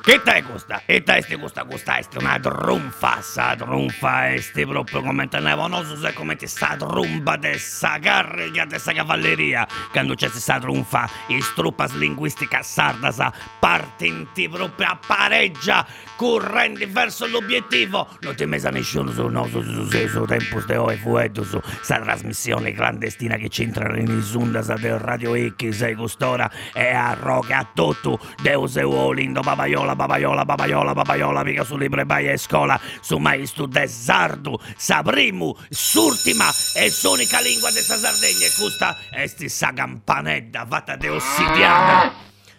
Che te costa? E te questa è una trunfa, sa trunfa esti proprio come teneva, non so se come ti sta trumba dessa carriga dessa cavalleria, quando c'è sta trunfa, istrupas linguistica sarda sa partinti proprio a pareggia, correnti verso l'obiettivo, non ti mesa nessuno su tempo steo e fuetto su sta trasmissione clandestina che c'entra in sonda sa del Radio X, sei custora e arroga a tutto, Deus e Olindo, Babaiola, mica su libre baia e scola, su maestro desardo, saprimu, s'ultima e s'unica lingua dessa Sardegna, e questa è sta campanetta fatta di ossidiana.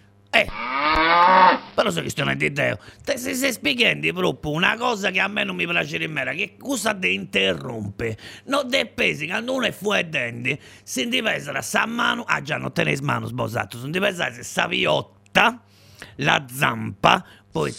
Però se questione di Deo, te si stai spiegando proprio una cosa che a me non mi piace nemmeno, che cosa ti interrompe? Non te pesi, quando uno è fuori denti, si indivesa sa mano, già non tenete mano sposato, si indivesa sa viotta, la zampa, poi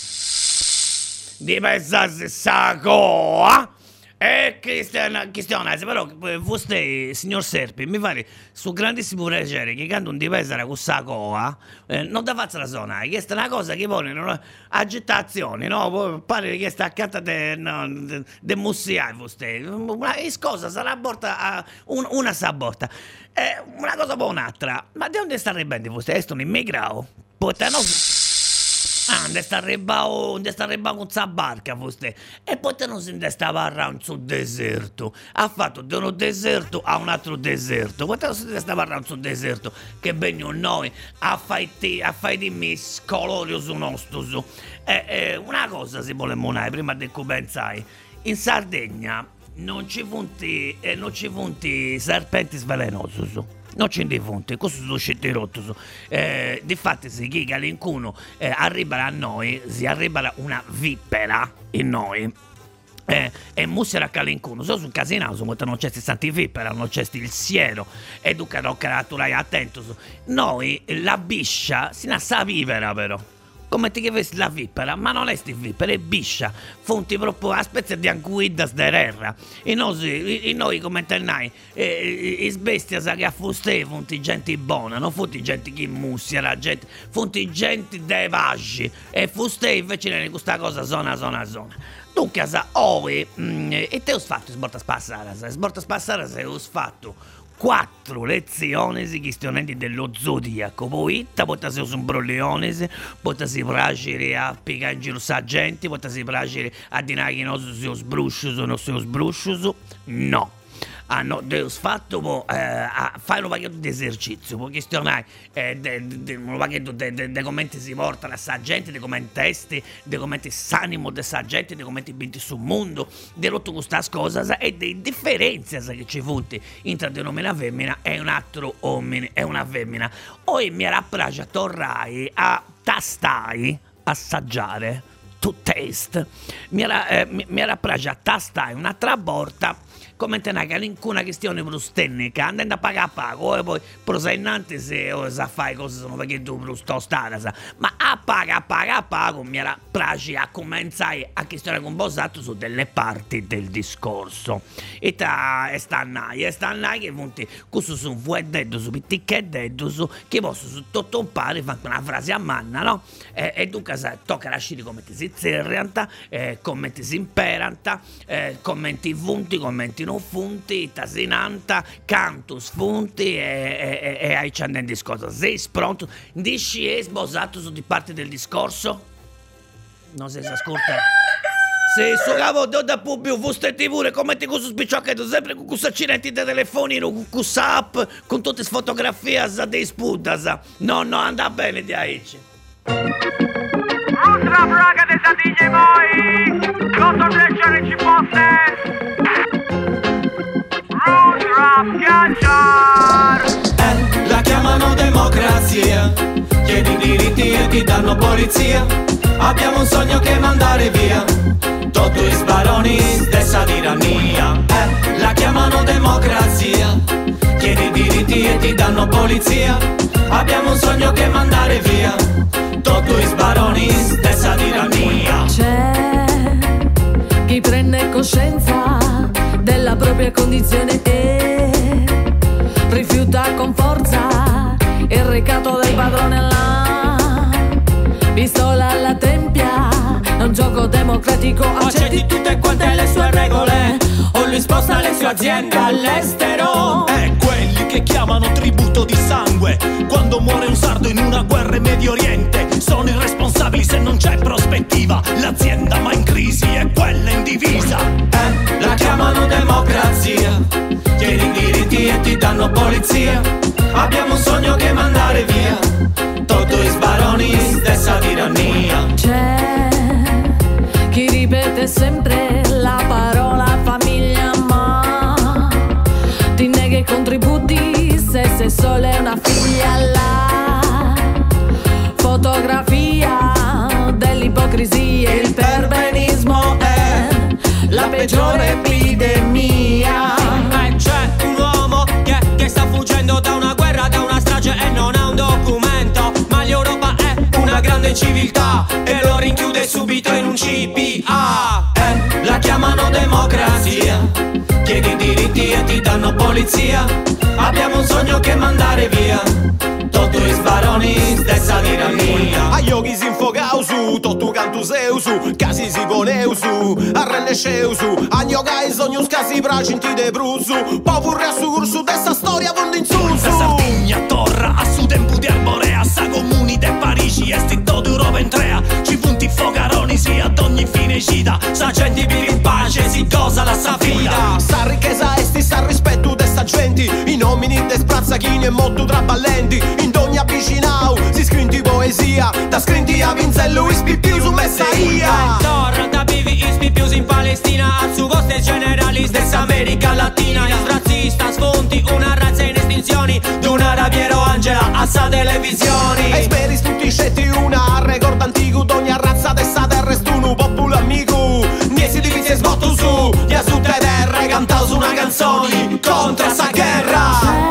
di pesarsi sa coa e cristianese, però vostè, signor Serpi, mi pare su grandissimo piacere che quando un di pesare con sa coa non da faccia la zona, che è una cosa che pone agitazioni, no? Pare che sta accanto de mussiai vostè, una cosa sarà borta una sa borta, una cosa buona un'altra, ma di dove sta arrivando vostè? È un immigrato? Poi no. Onde sta arrivando con sta barca, vostè. E poi te non si stava around sul deserto. Ha fatto da un deserto a un altro deserto. Poi te non si stava around sul deserto. Che begno noi a fai di mis colorio su nostro su. Una cosa si vuole monare prima di pensare. In Sardegna non ci funti serpenti svelenosi su. Non c'è dei fonti, questo sono scetti rotto. Difatti, se chi qualcuno arriva a noi, si arriva una vipera in noi. E mussera a qualcuno, solo sul casinato, non c'è santi vipera, non c'è il siero, e dunque tocca attento. Noi, la biscia, si nassa vivera però. Come ti chiedessi la vipera, ma non è sti vipera, è biscia, fonti proprio a specie di anguidas dererra. E noi come tennai, i bestia sa che a fuste fonti gente buona, non fonti gente che mussia, la gente, fonti gente dei vaggi, e fuste invece ne questa cosa zona. Dunque, e te ho fatto sborta spassare, se ho fatto 4 lezioni di questioni dello zodiaco, poi potessi usare un brogliones, potessi piacere a piccare in giro sa gente, potessi piacere a dire che non si sbruscios, no. Hanno fatto a fare un pacchetto di esercizio, poi questionare un pacchetto di commenti si portano a sa gente, di commenti testi, di commenti s'animo di sa gente, di commenti binti sul mondo, di rotto questa cosa e di differenze che ci funti tra un uomo e una femmina e un altro uomo e una femmina. Poi mi era piaciuto tornare a tastai, assaggiare, to taste, mi era piaciuto tastare un'altra volta come te una questione brustecnica, andando a pagare a pago, e poi prosennante se sa fare cose sono perché tu brustostata, ma a pago mi era piace a cominciare a questione con Bosato su delle parti del discorso. E stannai che punti, questo su un fuedetto, su pittichedetto, su che posso su tutto un pari, fare una frase a manna, no? E dunque tocca lasciare come ti si zerrianta, come ti si imperanta, commenti funti, commenti non funti, tasinanta, cantus funti e hai c'andendo discorso. Sei pronto? Dici è sbosato su di parte del discorso? Non si ascolta. Se su cavo da pubblico fustetti pure come ti questo spicciochetto sempre con questo accidenti di telefonino, con questa app, con tutte le fotografie dei sputas. No, anda bene di aici. Ultra braga de Sardegna voi, cosa leggere ci fosse? La chiamano democrazia, chiedi diritti e ti danno polizia. Abbiamo un sogno che mandare via tutti i sbaroni dessa tirannia. La chiamano democrazia, chiedi diritti e ti danno polizia. Abbiamo un sogno che mandare via tutti i sbaroni dessa tirannia. C'è chi prende coscienza della propria condizione e rifiuta con forza il ricatto del padrone là. pistola alla tempia, è un gioco democratico, accetti tutte quante le sue regole, o lui sposta le sue aziende all'estero. Quelli che chiamano tributo di sangue quando muore un sardo in una guerra in Medio Oriente sono irresponsabili se non c'è prospettiva. L'azienda va in crisi e quella in divisa. La chiamano democrazia, chiedi diritti e ti danno polizia. Abbiamo un sogno che mandare via tutto i sbaroni, stessa tirannia. C'è chi ripete sempre la parola famiglia, ma ti nega i contributi se solo è una figlia. La fotografia dell'ipocrisia, il perbenismo è la peggiore epidemia. C'è un uomo che sta fuggendo da una guerra, da una strage e non ha un documento, ma l'Europa è una grande civiltà e lo rinchiude subito in un CPA. La chiamano democrazia, chiedi diritti e ti danno polizia. Abbiamo un sogno che mandare via tutto i sbaroni, stessa tirannia. A yogi si infogau su, tutto cantu seu su, casi si poneu su, arrendesceu su, a yoga i sogni scasi pracinti de brusu, povurre a su cursu dessa storia vondo in su. Sa Sardegna torra a su tempo di arborea, sa comuni de Parigi e stitto d'Europa entrea, ci punti fogaroni si ad ogni fine cida, sa gente vive in pace si cosa la sa fida. Sa ricchezza esti, sa rispetto dessa genti, i nomini de sprazzacchini e molto traballenti, in ogni avvicinau si scrinti poesia, da scrinti a Vinzello ispipiu su Messaia. Torra da vivi ispipius in Palestina, al suo coste generali stessa America Latina, gli razzista sfonti una razza in estinzioni, d'una raviero Angela a sa televisioni. E speri tutti scetti una record antico, d'ogni razza dessa terra stunu popolo amico, niesi divisi e sbotto su, gli a su terra cantau su una canzone contro sta guerra.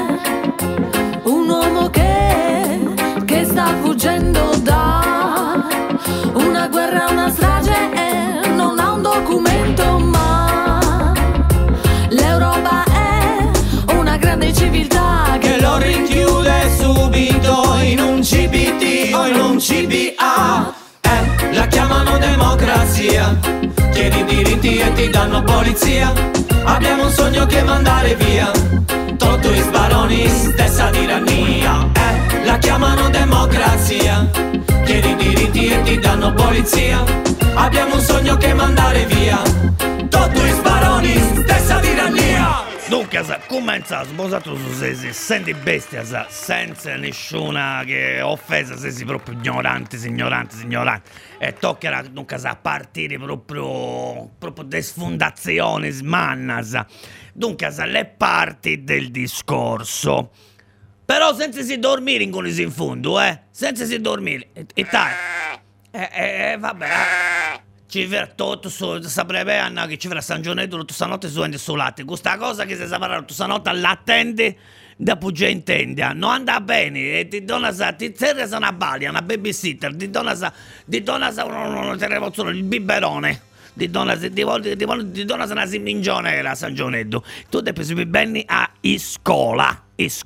Un uomo che sta fuggendo da una guerra, una strage e non ha un documento, ma l'Europa è una grande civiltà Che lo rinchiude subito in un CBT o in un CBA. La chiamano democrazia, chiedi diritti e ti danno polizia. Abbiamo un sogno che mandare via tutto i sbaroni, stessa tirannia. La chiamano democrazia, chiedi diritti e ti danno polizia. Abbiamo un sogno che mandare via tutto i sbaroni, stessa tirannia. Dunque, comincia a sposare su se senti bestia, senza nessuna che offesa, se si proprio ignoranti. E toccherà dunque a partire proprio da sfondazioni smannas. Dunque, le parti del discorso. Però senza si dormire in cui si in fondo, senza si dormire. E dai. Vabbè. Ci verrà tutto su, saprebbe Anna che ci verrà San Gionetto tutta stanotte su ende solate. Questa cosa che si saprà tutta stanotte all'attende da pugge in tenda. Non anda bene, e ti dona ti serve una balia, una babysitter, ti dona una televozione, il biberone. Ti dona una simingione era San Gionetto. Tu devi subire bene a scuola.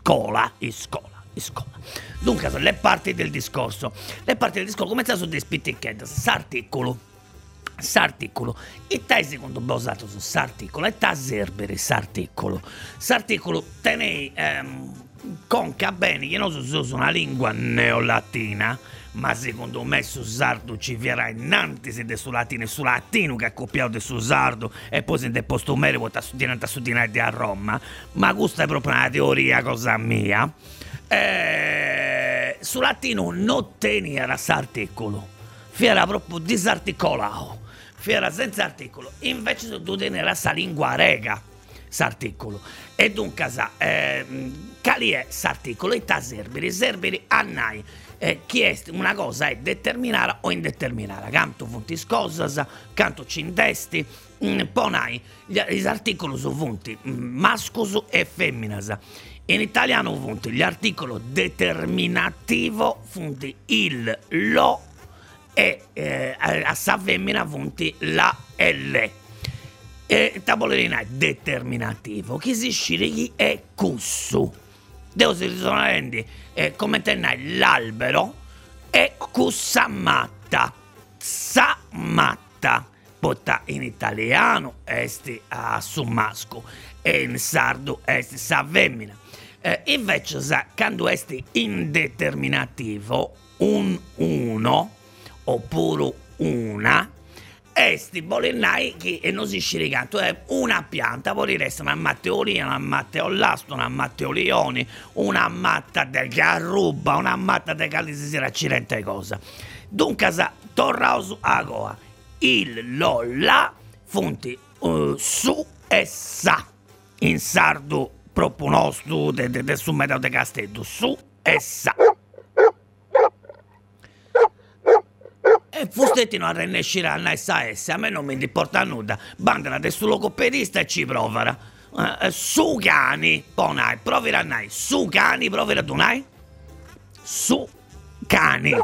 Dunque, sono le parti del discorso. Comincia su dei spitticchetti, s'articolo, e tai secondo basato su s'articolo, e ta serbere s'articolo tenei conca bene che non so una lingua neolatina, ma secondo me su sardo ci verrà innanzi se de su latino e su latino che ha copiato su sardo e poi se de posto merito a studiare a Roma, ma questa è proprio una teoria cosa mia. Su latino non teneva s'articolo, era proprio disarticolato, era senza articolo, invece tu tenere sa lingua rega s'articolo, e dunque cali è s'articolo e ta serberi annai chiesti una cosa è determinare o indeterminare, canto funti scosas, canto cindesti, ponai gli articoli sono funti mascus e femminas. In italiano funti gli articoli determinativo funti il, lo e a sa femmina funti la e le. Tavolina è determinativo, chi si sceglie è cussu. Devo si risolvere come tenere l'albero e cussamatta, samatta, porta in italiano esti a summasco e in sardo esti sa femmina. Invece quando esti indeterminativo, un uno oppure una, esti bolinai che non si sciricanto è una pianta, poi resta una matteolina, una matteollasto, una matteolioni, una matta del garruba, una matta del calisi si raccirente cosa. Dunque torraus a goa, il lolla funti su e sa, in sardo proprio nostro del su metà de Castello, su e sa. E fustettino a rennescire a SS, a me non mi importa nulla. Bandela del suo logopedista e ci provera. Su cani, ponai, provera nai. Su cani, provera tu nai. Su cani.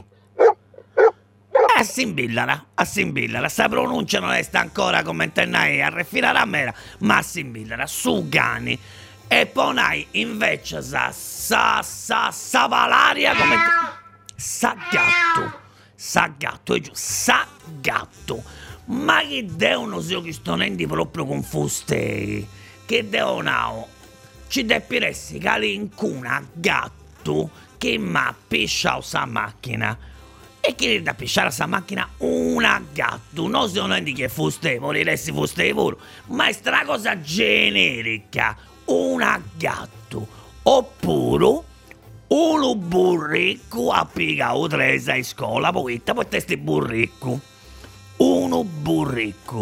Assimbillara. Sta pronuncia non è sta ancora come tennai a refinare a mera, ma assimbillara. Su cani. E ponai invece sa valaria come sa gatto. Sa gatto, ma che devono se che sto nendi proprio confustei, che devono, ci deppiresti calincuna gatto che m'ha pisciato sa macchina, e che da pisciare sa macchina una gatto, non se nendi che fustei, moriresti fustei pure, ma è sta cosa generica, una gatto, oppure uno burrico a pigato tresa in scuola, poi testi burrico. Uno burrico,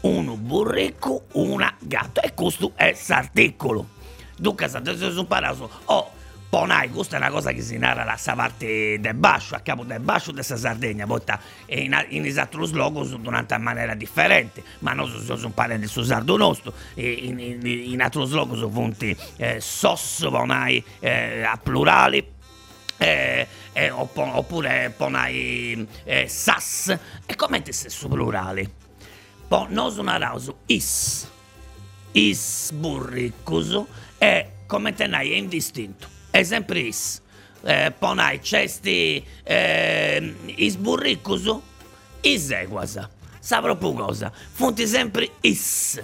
una gatto. E questo è l'articolo. Dunque, se sono imparato, ponai, questa è una cosa che si narra da questa parte del bascio, a capo del bascio della Sardegna, poi in esatto logos durante una maniera differente, ma noi sono parenti su sardo nostro, in altri logos punti sos, ponai a plurali, oppure ponai sas, e come te sei su plurali? Noi sono arauso is burricus, e come te nai è indistinto. È sempre is. Ponai cesti is burricus, is eguasa. Sa proprio cosa. Funti sempre is.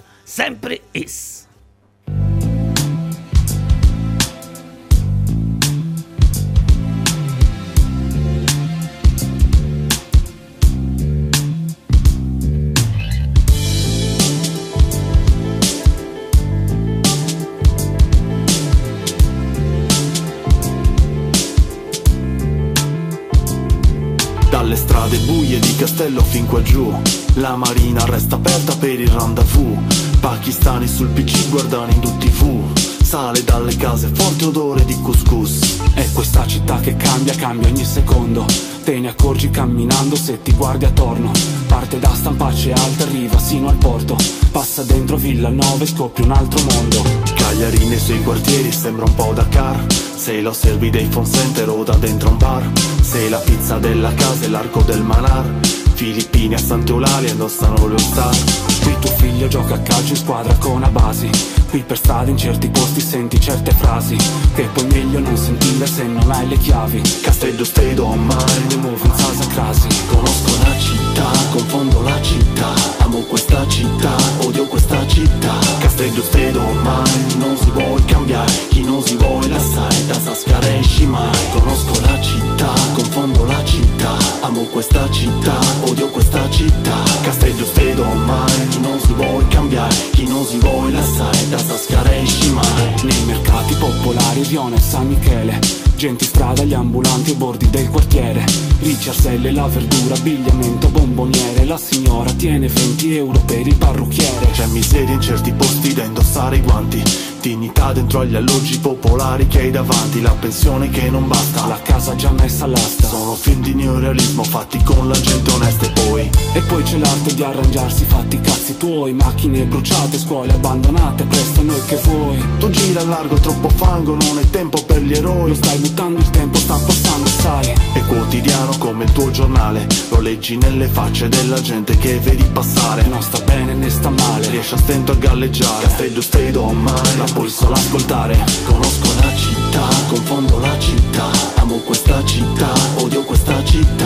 Dalle strade buie di Castello fin qua giù, la marina resta aperta per il rendezvous. Pakistani sul PC guardano in TV, sale dalle case forte odore di couscous. È questa città che cambia ogni secondo, te ne accorgi camminando se ti guardi attorno. Parte da Stampace Alta, arriva sino al porto, passa dentro Villanova e scopri un altro mondo. Cagliari nei suoi quartieri sembra un po' Dakar, se lo servi dei phone center o da dentro un bar, se la pizza della casa è l'arco del Manar, Filippini a Sante Eulalie indossano lo star. Qui tuo figlio gioca a calcio in squadra con Abasi, qui per strada in certi posti senti certe frasi che poi meglio non sentire se non hai le chiavi. Castello state on mind, ne muovo in salsa crasi. Conosco la città, confondo la città, amo questa città, odio questa città. Castello state on mind, non si vuole cambiare, chi non si vuole lasciare da Saskara esci mai. Conosco la città, confondo la città, amo questa città, odio questa città. Castello state on mind, non si vuole cambiare, chi non si vuole lasciare da Saskara esci mai. Nei mercati popolari Rione e San Michele, gente in strada, gli ambulanti ai bordi del quartiere, Ricciarselle, la verdura, abbigliamento, bomboniere. La signora tiene 20 euro per il parrucchiere. C'è miseria in certi posti da indossare i guanti, dignità dentro agli alloggi popolari che hai davanti, la pensione che non basta, la casa già messa all'asta. Sono film di neorealismo fatti con la gente onesta e poi c'è l'arte di arrangiarsi, fatti i cazzi tuoi, macchine bruciate, scuole abbandonate, presto noi che vuoi. Tu gira a largo, troppo fango, non è tempo per gli eroi. Lo stai buttando, il tempo sta passando, sai. È quotidiano come il tuo giornale, lo leggi nelle facce della gente che vedi passare. Non sta bene né sta male, riesci a stento a galleggiare. Castello state on mind, la puoi solo ascoltare. Conosco la città, confondo la città, amo questa città, odio questa città.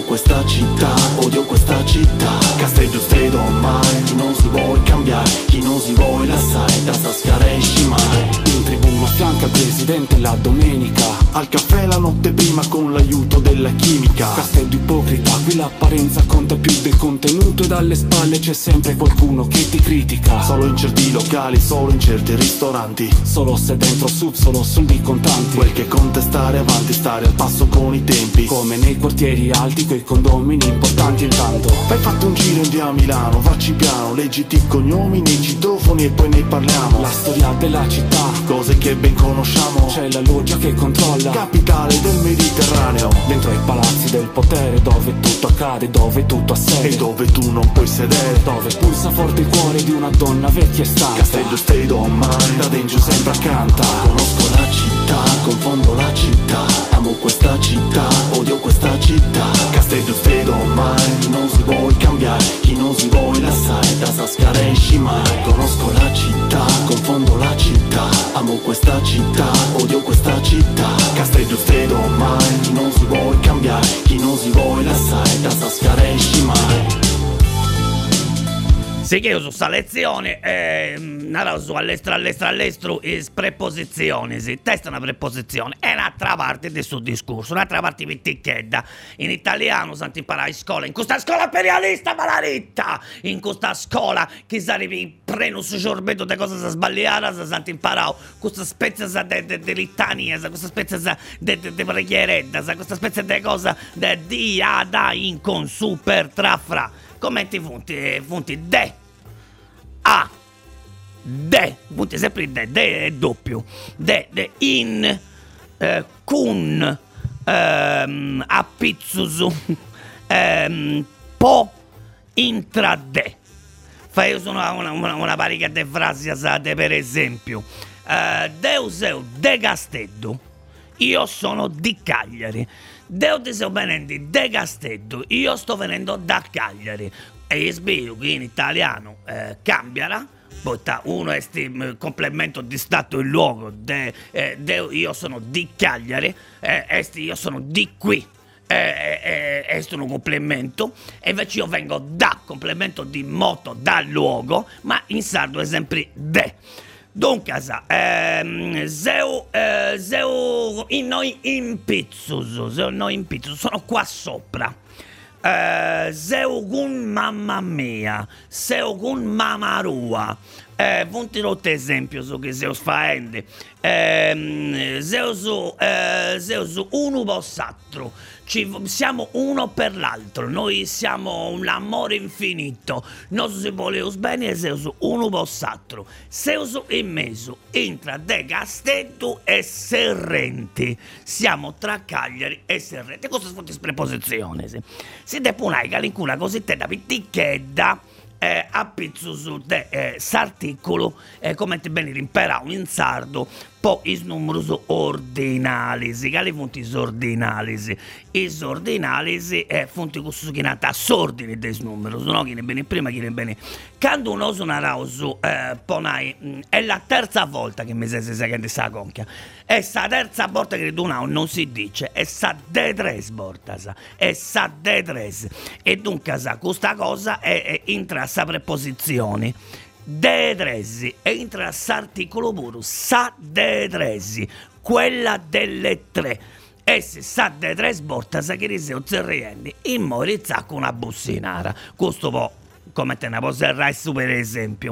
questa città, odio questa città. Castello state ormai, chi non si vuole cambiare, chi non si vuole lasciare, da sascare esci mai. In tribuna fianca al presidente la domenica, al caffè la notte prima con l'aiuto della chimica. Castello ipocrita, qui l'apparenza conta più del contenuto, e dalle spalle c'è sempre qualcuno che ti critica. Solo in certi locali, solo in certi ristoranti, solo se dentro sub, solo soldi contanti. quel che conta è stare avanti, stare al passo con i tempi, come nei quartieri alti, quei condomini importanti. Intanto fai fatto un giro in via a Milano, facci piano, leggiti i cognomi nei citofoni e poi ne parliamo. la storia della città, Cose che ben conosciamo, c'è la loggia che controlla, capitale del Mediterraneo, dentro ai palazzi del potere, dove tutto accade, dove tutto ha sede, e dove tu non puoi sedere, dove pulsa forte il cuore di una donna vecchia e stanca. Castello state ormai, da dentro sempre accanta. Conosco la città, confondo la città, amo questa città, odio questa città. Castello state ormai, chi non si vuole cambiare, chi non si vuole lasciare, da sascare esci mai. Conosco la città, confondo la città, amo questa città, odio questa città. Castello state ormai, chi non si vuole cambiare, chi non si vuole lasciare, da sascare esci mai. Sì, che io su sta lezione, su all'estero, preposizioni, sì, testa una preposizione, è un'altra parte del suo discorso, un'altra parte vittichedda. In italiano santi imparare in scuola, in questa scuola imperialista malaritta, in questa scuola che sarebbe preno su ciorbeto de cose sa sbagliare, sa santi imparare, questa spezia de litania, questa spezia de preghieretta, questa spezia de cosa de dia, da, in, con, su, per, tra, fra. Commenti funti de a de, punti sempre de è doppio, de in, cun, a pizzusu, po, intra de. Fai io sono una parica de frasi asate, per esempio, Deuseu de Castello, io sono di Cagliari. Deo ti sei venendo de Castello, io sto venendo da Cagliari. E io spero che in italiano cambierà, porta uno è complemento di stato in luogo, io sono di Cagliari, io sono di qui. È un complemento, e invece io vengo da complemento di moto, da luogo, ma in sardo è sempre de. Dunque, zeu noi in pizzus, sono qua sopra. Zeu gun mamma mia, seu gun mamma rua. Punti rotto esempio su che Zeus faende. Zeus uno poss'altro. Siamo uno per l'altro, noi siamo un amore infinito. Noi si voleva bene e Zeus uno poss'altro. Zeus in mezzo, entra de Castello e Serrenti. Siamo tra Cagliari e Serrenti. Queste sono le preposizioni. Si depunai calincuna cosiddetta pittichedda. A pizzusu de s'articolo, come ti bene rimperau in sardo, poi is numerus ordinalisi. Quali funti is ordinalisi? Is ordinalisi funti cussu chi nata s'ordine des numerus, no? Chi ne bene prima, chi ne bene. Quando uno suonarau su ponai, è la terza volta che mi sei seguendo sta conchia. È sta terza volta che tu non si dice, è sta de tres voltas, è sta de tres. E dunque questa cosa è intra sa preposizione. De tresi, entra s'articolo puro, sa de tresi, quella delle tre. E se sa de tre sborta, sa che riseo zerrienni, in morizza con una bussinara. Questo può, come te ne poserrai su per esempio.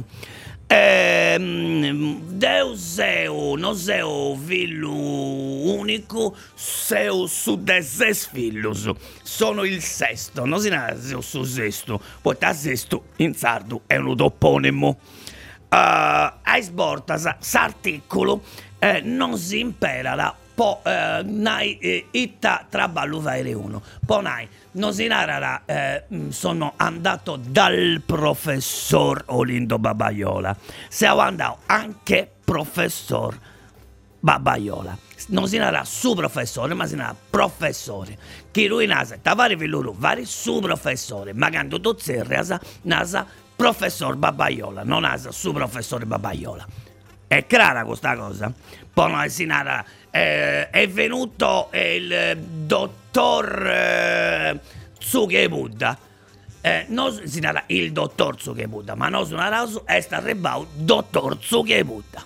Deuseu, non seu figlio unico, seu su de ses fillus. Sono il sesto, non si nasce su sesto, poi da sesto in sardo è un toponimo. Ai sbortas, s'articolo non si impera. Po nai itta traballo fare uno. Po nai non si narra sono andato dal professor Olindo Babaiola. Siamo andato anche professor Babaiola. Non si narra su professore, ma si narra professore. Chi lui nasa, tavari villuru, vari su professore. Ma quando tu zerriasa, nasa professor Babaiola, non nasa su professore Babaiola. È chiara questa cosa? Poi si narra, è venuto il dottor Zucche Buddha. Non si narra il dottor Zucche Buddha, ma non sono narrato è sta rebau dottor Zucche Buddha.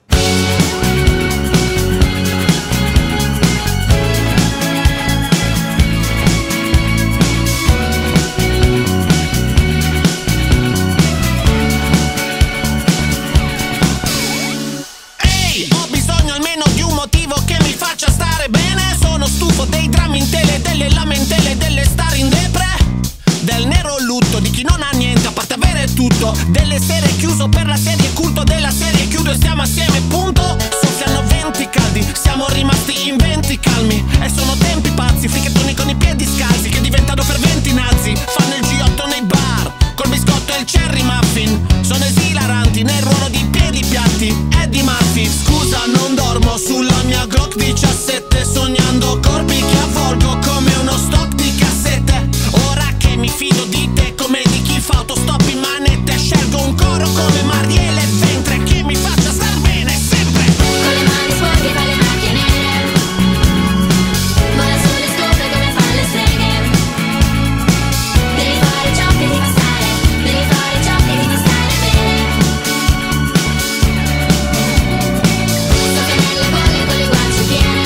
Ho bisogno almeno di un motivo che mi faccia stare bene. Sono stufo dei drammi in tele, delle lamentele, delle star in depre, del nero lutto di chi non ha niente a parte avere tutto, delle sere chiuso per la serie culto della serie chiudo e stiamo assieme punto. Soffiano venti caldi, siamo rimasti in venti calmi e sono tempi pazzi, fricchettoni con i piedi scalzi che diventano ferventi nazi, fanno il G8 nei bar col biscotto e il cherry muffin, sono esilaranti nel ruolo di piedi piatti. Eddie Murphy, scusa non dormo sulla mia Glock 17 sognando corpi che avvolgo come uno stock di cassette. Ora che mi fido di te come di chi fa autostop in manette, scelgo un coro come Marielle Ventre che mi faccia star bene sempre. Con le mani sporche fa le macchie nere, vola sulle scopre come fanno le streghe. Devi fare ciò che ti fa stare, devi fare ciò che ti fa stare bene. Sofia nelle bolle con le guance piene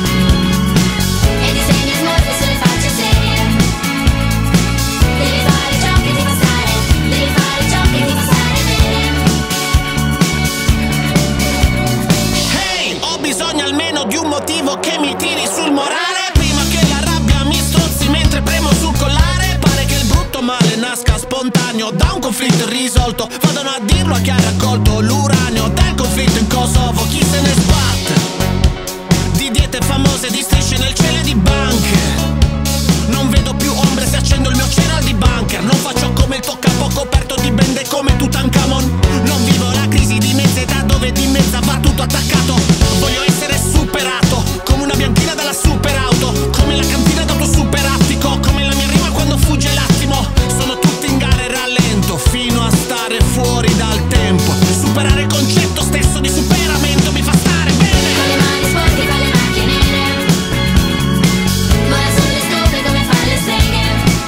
e disegna smorfie sulle facce serie. Devi fare ciò che ti fa stare, devi fare ciò che ti fa stare bene. Hey, ho bisogno almeno di un motivo che mi tiri sul morale, prima che la rabbia mi strozzi mentre premo sul collare. Pare che il brutto male nasca spontaneo da un conflitto irrisolto, vadano a dirlo a chi ha raccolto l'uranio dal conflitto in Kosovo. Chi se ne sbatte di diete famose, di strisce nel cielo e di banche. Non vedo più ombre se accendo il mio cereal di bunker. Non faccio come il tuo capo coperto di bende come Tutankhamon. Non vivo la crisi di mezza età dove di mezza va tutto attaccato. Voglio essere superato come una bianchina dalla superauto, come la cantina d'auto superattico, come la mia rima quando fugge l'attimo. Sono tutti in gara e rallento fino a stare fuori dal tempo. Superare il concetto stesso di superamento mi fa stare bene. Con le mani sporche fa le macchie nere, vola sulle scopre come fanno le streghe.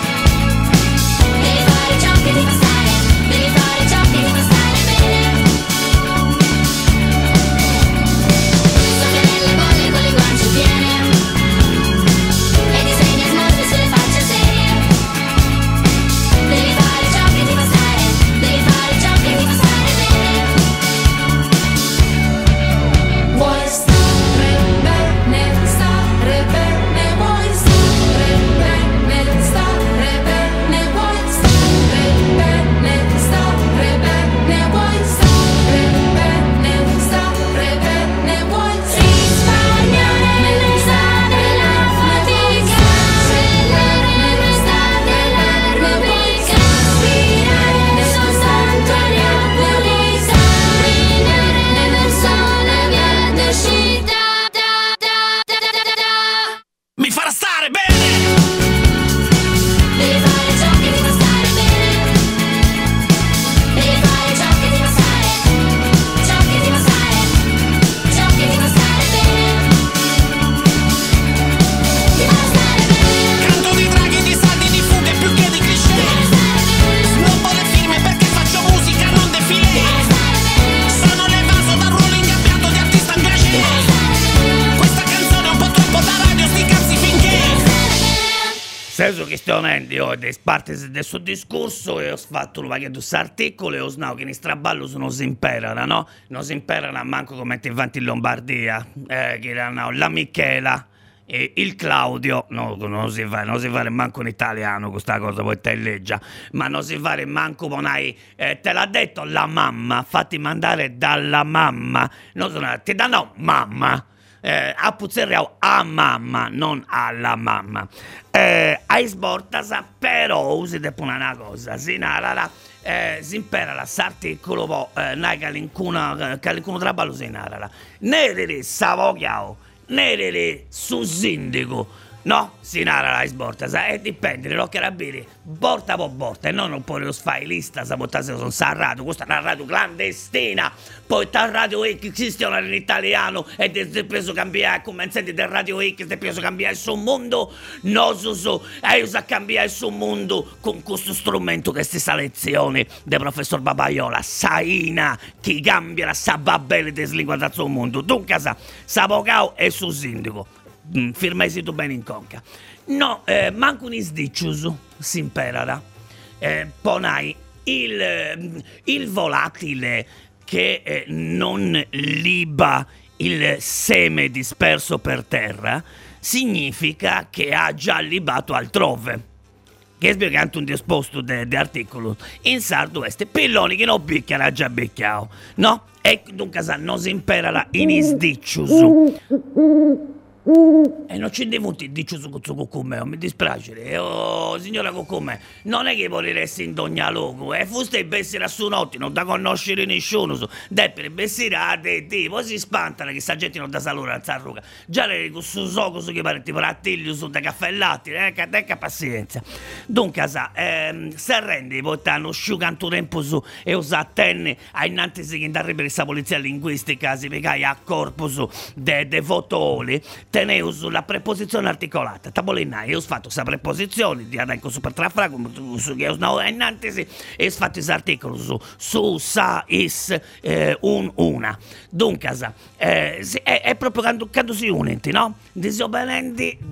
Devi fare ciò che ti fa stare, devi fare ciò che ti fa stare bene. Sofia nelle bolle con le guance piene e disegna smorfie sulle facce serie. Devi fare ciò che ti fa stare, devi fare ciò che ti fa stare bene. Vuoi stare bene, vuoi stare bene, vuoi stare bene, vuoi stare bene, vuoi risparmiare l'estate, la fatica, l'estate, puoi respirare soltanto aria pulita, camminare verso la via d'uscita. Mi farà stare bene. Devi fare ciò che ti fa stare bene. Devi fare ciò che ti fa stare, ciò che ti fa stare, ciò che ti fa stare bene. Ti fa stare bene. Canto di draghi, di saldi, di fughe più che di cliché. Snobbo le firme perché faccio musica, non defilé. Sono l'evaso dal ruolo ingabbiato di artista engagé. Questa canzone è un po' troppo da radio, sti cazzi finché. Senso che sto io dei parte del suo discorso e ho fatto un pacchetto questo articolo e ho snato che in straballo non si imparano, no? Non si imparano manco come ti vanti in Lombardia, che erano la Michela e il Claudio, no, non si fa manco in italiano questa cosa, poi te leggia, ma non si fa manco ponai, te l'ha detto la mamma, fatti mandare dalla mamma, non sono, ti danno mamma. A puzzerriao a mamma, non alla mamma. Ai sbortasa, però usi de una cosa, si narra, si impara l'articolo, po', calincuna traballo si narra. Nerere savogliao, nerere su sindaco, no? Si narra la sborta, e dipende, lo carabinieri, borta po' borta, e non poi lo fai lista, sa portase sono sa radio, questa è una radio clandestina, poi ta radio X esistono in italiano, e ti preso cambiare, come senti del radio X, ti preso cambiare il suo mondo, no, e io sa cambiare il suo mondo con questo strumento, che questa lezione del professor Babaiola, Saina, chi cambia la sababele del linguaggio del suo mondo, dunque sa vocao e su sindaco. Firmesi tu bene in conca. No, manco un isdiccius si imperara. Ponai il volatile che non liba il seme disperso per terra significa che ha già libato altrove. Che è spiegato un disposto di articolo in sardo este pilloni che non picchiano ha già becchiao, no? E dunque non si imperala in isdiccius. E non ci devo dire su questo cucumeo, mi dispiace. Oh, signora cucumeo, non è che volessi in ogni luogo, fuste bessira su notti, non da conoscere nessuno, deppere bessira a te, poi si spantano che sta gente non da salura a zarruga. Già le con su soco su che pare tipo rattiglio su da caffè e latte, che pazienza. Dunque, se rendi, poi t'hanno asciugato tempo su e usa tenne a innanzi che andare per questa polizia linguistica, si picai a corpus de votoli, teneu sulla preposizione articolata. Tabolinai, io ho fatto questa preposizione, di adesso super trafrago, su che no, innanzi, e ho fatto questo articolo su, sa, is, una. Dunque, è proprio quando si unenti, no? Disobbedienti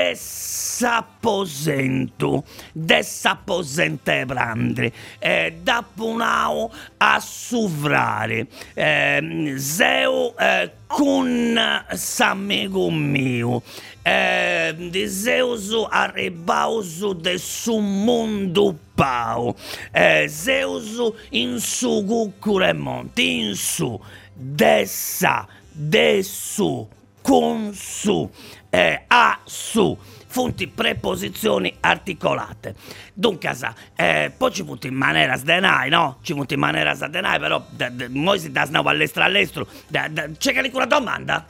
dessaposente brandri, da punao a suvrare, zeu con s'amico mio, di zeusu arribausu de su mondo pau, zeusu in su cucuremonti, in su, dessa, dessu, con su, a su, fonti preposizioni articolate. Dunque, poi ci punti in maniera sdenai, no? Ci punti in maniera sdenai, però noi si da snavo all'estero. C'è che una domanda?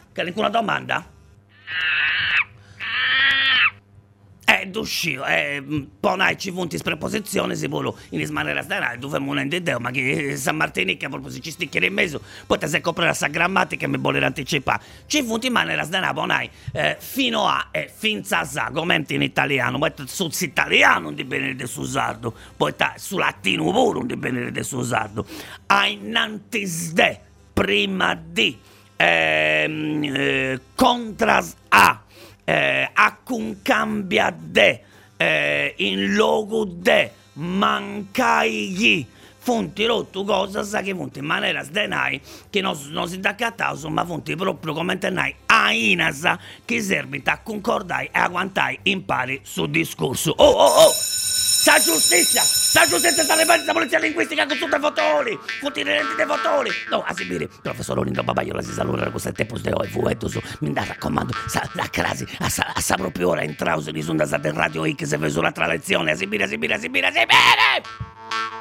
D'uscito, ponai ci punti in preposizione, si volo in maniera sdenai, dove non è Deo, ma che San Martinica proprio si ci sticchiere in mezzo, poi te se coprire la grammatica e mi vuole anticipare. Ci punti in maniera sdenai, ponai fino a e finza sa, come in italiano, poi su italiano non di bene di su sardo, poi su latino pure non di bene di su sardo. Ainantis de, prima di, contras a, accun cambia de, in logo de, mancai gli, fonti rotto cosa sa che fonti in maniera sdenai che non si da cattauso, ma fonti proprio come tenai a inasa che serve a concordare e aguantai impari sul discorso. Oh! Sa giustizia sta le parti della polizia linguistica con tutti i votori, tutti i renditi dei votori. No, a Sibiri, professor Olindo Babaiola si saluta con queste tempo de oi, fuetto mi da raccomando, la crasi, a sa proprio ora in trauso di sonda sa del radio X se veso l'altra lezione, a Sibiri.